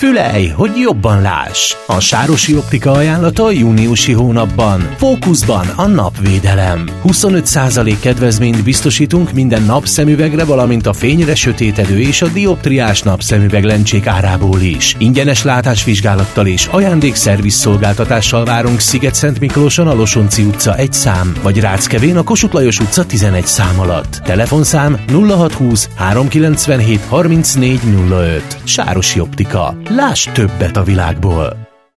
Fülelj, hogy jobban láss! A Sárosi Optika ajánlata a júniusi hónapban. Fókuszban a napvédelem. 25% kedvezményt biztosítunk minden napszemüvegre, valamint a fényre sötétedő és a dioptriás napszemüveg lencsék árából is. Ingyenes látásvizsgálattal és ajándékszerviz szolgáltatással várunk Sziget-Szent-Miklóson a Losonczy utca 1 szám, vagy Ráckevén a Kossuth Lajos utca 11 szám alatt. Telefonszám 0620 397 3405. Sárosi Optika. Láss többet a világból!